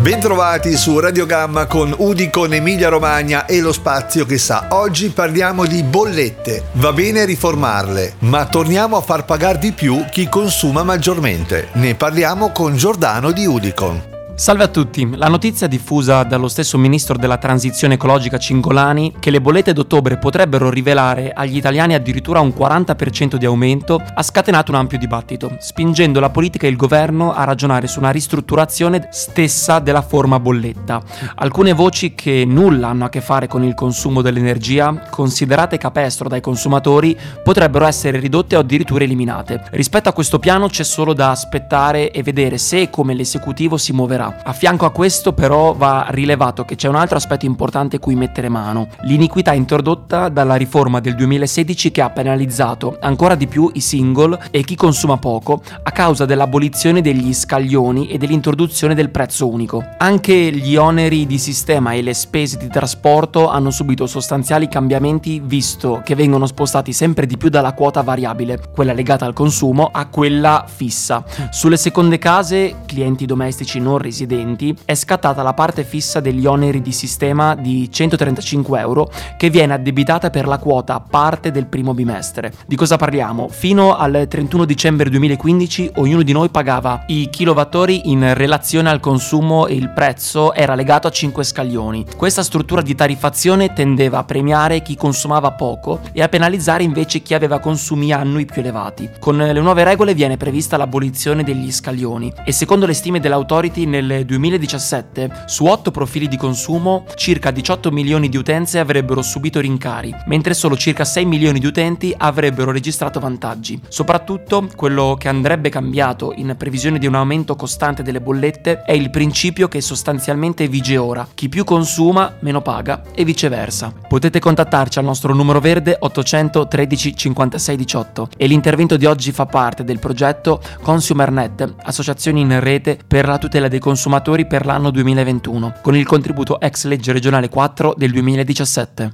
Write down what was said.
Bentrovati su Radio Gamma con Udicon Emilia Romagna e lo spazio che sa. Oggi parliamo di bollette. Va bene riformarle, ma torniamo a far pagare di più chi consuma maggiormente. Ne parliamo con Giordano di Udicon. Salve a tutti, la notizia diffusa dallo stesso ministro della transizione ecologica Cingolani che le bollette d'ottobre potrebbero rivelare agli italiani addirittura un 40% di aumento ha scatenato un ampio dibattito, spingendo la politica e il governo a ragionare su una ristrutturazione stessa della forma bolletta. Alcune voci che nulla hanno a che fare con il consumo dell'energia, considerate capestro dai consumatori, potrebbero essere ridotte o addirittura eliminate. Rispetto a questo piano c'è solo da aspettare e vedere se e come l'esecutivo si muoverà. A fianco a questo però va rilevato che c'è un altro aspetto importante cui mettere mano: l'iniquità introdotta dalla riforma del 2016 che ha penalizzato ancora di più i single e chi consuma poco a causa dell'abolizione degli scaglioni e dell'introduzione del prezzo unico. Anche gli oneri di sistema e le spese di trasporto hanno subito sostanziali cambiamenti, visto che vengono spostati sempre di più dalla quota variabile, quella legata al consumo, a quella fissa. Sulle seconde case, clienti domestici non residenti, è scattata la parte fissa degli oneri di sistema di 135 euro che viene addebitata per la quota a parte del primo bimestre. Di cosa parliamo? Fino al 31 dicembre 2015 ognuno di noi pagava i kilowattori in relazione al consumo e il prezzo era legato a 5 scaglioni. Questa struttura di tariffazione tendeva a premiare chi consumava poco e a penalizzare invece chi aveva consumi annui più elevati. Con le nuove regole viene prevista l'abolizione degli scaglioni e secondo le stime dell'Authority nel 2017 su 8 profili di consumo circa 18 milioni di utenze avrebbero subito rincari, mentre solo circa 6 milioni di utenti avrebbero registrato vantaggi. Soprattutto quello che andrebbe cambiato in previsione di un aumento costante delle bollette è il principio che sostanzialmente vige ora: chi più consuma meno paga e viceversa. Potete contattarci al nostro numero verde 800 13 56 18 e l'intervento di oggi fa parte del progetto ConsumerNet, associazioni in rete per la tutela dei consumatori per l'anno 2021, con il contributo ex legge regionale 4 del 2017.